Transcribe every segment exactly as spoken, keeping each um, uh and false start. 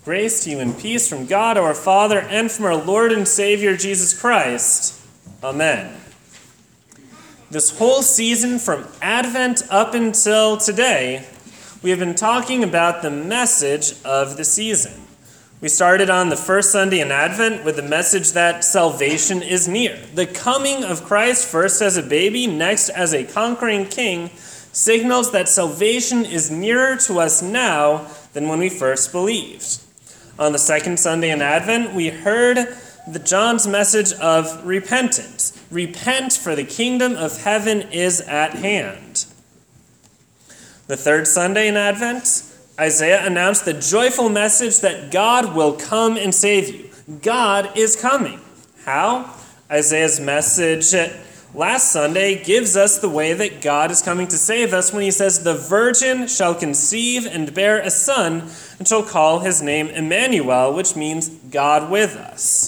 Grace to you and peace from God our Father and from our Lord and Savior Jesus Christ. Amen. This whole season from Advent up until today, we have been talking about the message of the season. We started on the first Sunday in Advent with the message that salvation is near. The coming of Christ, first as a baby, next as a conquering king, signals that salvation is nearer to us now than when we first believed. On the second Sunday in Advent, we heard the John's message of repentance. Repent, for the kingdom of heaven is at hand. The third Sunday in Advent, Isaiah announced the joyful message that God will come and save you. God is coming. How? Isaiah's message last Sunday gives us the way that God is coming to save us when he says, "The virgin shall conceive and bear a son, and shall call his name Emmanuel," which means God with us.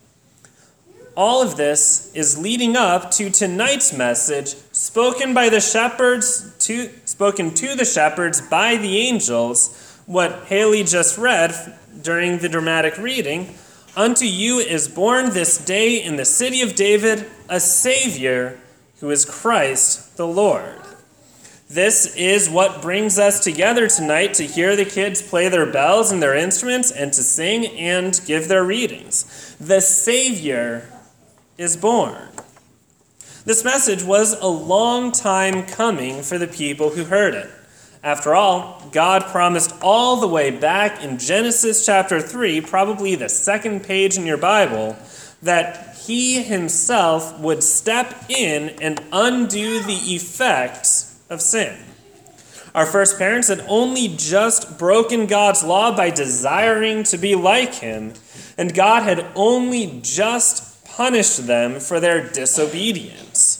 All of this is leading up to tonight's message, spoken by the shepherds, to, spoken to the shepherds by the angels, what Haley just read during the dramatic reading. "Unto you is born this day in the city of David a Savior, who is Christ the Lord." This is what brings us together tonight to hear the kids play their bells and their instruments and to sing and give their readings. The Savior is born. This message was a long time coming for the people who heard it. After all, God promised all the way back in Genesis chapter three, probably the second page in your Bible, that he himself would step in and undo the effects of sin. Our first parents had only just broken God's law by desiring to be like him, and God had only just punished them for their disobedience.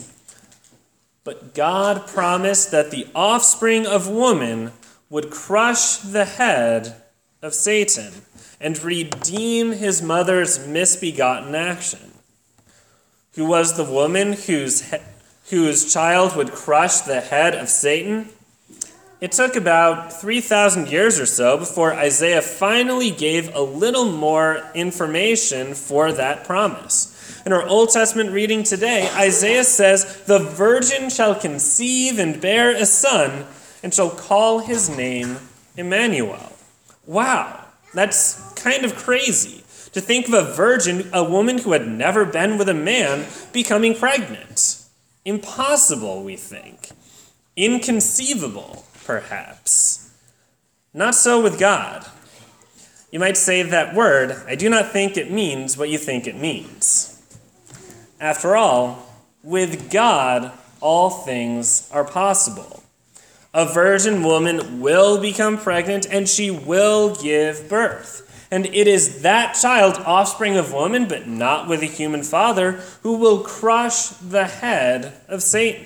But God promised that the offspring of woman would crush the head of Satan and redeem his mother's misbegotten action. Who was the woman whose, he- whose child would crush the head of Satan? It took about three thousand years or so before Isaiah finally gave a little more information for that promise. In our Old Testament reading today, Isaiah says, "The virgin shall conceive and bear a son, and shall call his name Emmanuel." Wow, that's kind of crazy to think of a virgin, a woman who had never been with a man, becoming pregnant. Impossible, we think. Inconceivable, perhaps. Not so with God. You might say that word, I do not think it means what you think it means. After all, with God, all things are possible. A virgin woman will become pregnant and she will give birth. And it is that child, offspring of woman, but not with a human father, who will crush the head of Satan.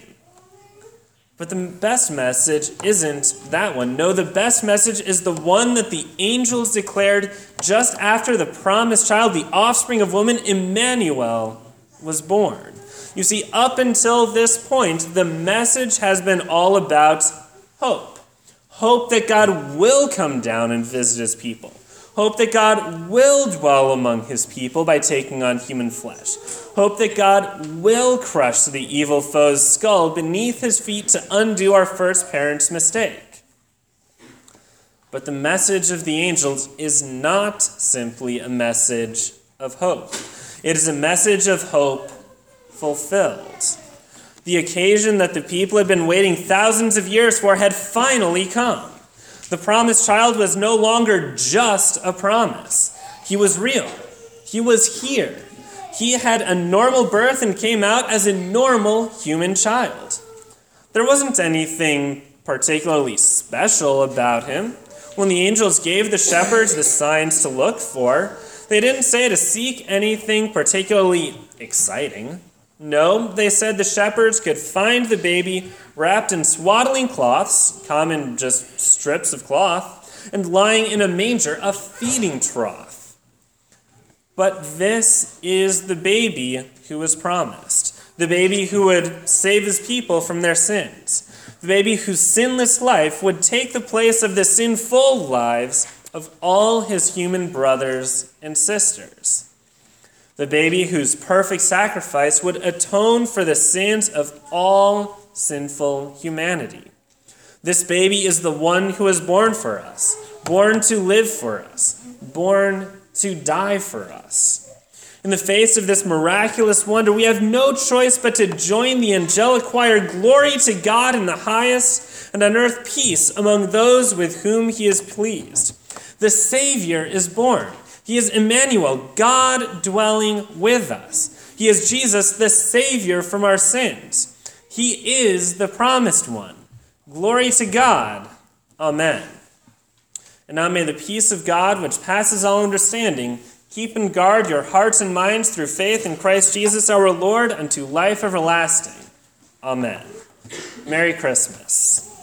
But the best message isn't that one. No, the best message is the one that the angels declared just after the promised child, the offspring of woman, Emmanuel, was born. You see, up until this point, the message has been all about hope. Hope that God will come down and visit his people. Hope that God will dwell among his people by taking on human flesh. Hope that God will crush the evil foe's skull beneath his feet to undo our first parents' mistake. But the message of the angels is not simply a message of hope. It is a message of hope fulfilled. The occasion that the people had been waiting thousands of years for had finally come. The promised child was no longer just a promise. He was real. He was here. He had a normal birth and came out as a normal human child. There wasn't anything particularly special about him. When the angels gave the shepherds the signs to look for, they didn't say to seek anything particularly exciting. No, they said the shepherds could find the baby wrapped in swaddling cloths, common just strips of cloth, and lying in a manger, a feeding trough. But this is the baby who was promised, the baby who would save his people from their sins, the baby whose sinless life would take the place of the sinful lives of all his human brothers and sisters. The baby whose perfect sacrifice would atone for the sins of all sinful humanity. This baby is the one who was born for us, born to live for us, born to die for us. In the face of this miraculous wonder, we have no choice but to join the angelic choir, "Glory to God in the highest, and on earth peace among those with whom he is pleased." The Savior is born. He is Emmanuel, God dwelling with us. He is Jesus, the Savior from our sins. He is the promised one. Glory to God. Amen. And now may the peace of God, which passes all understanding, keep and guard your hearts and minds through faith in Christ Jesus our Lord unto life everlasting. Amen. Merry Christmas.